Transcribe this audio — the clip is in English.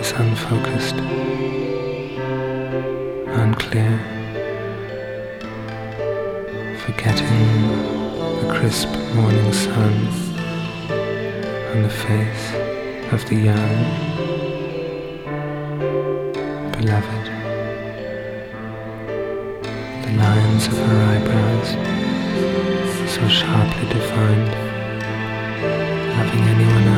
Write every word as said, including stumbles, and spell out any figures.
eyes unfocused, unclear, forgetting the crisp morning sun on the face of the young. Beloved, the lines of her eyebrows so sharply defined, loving anyone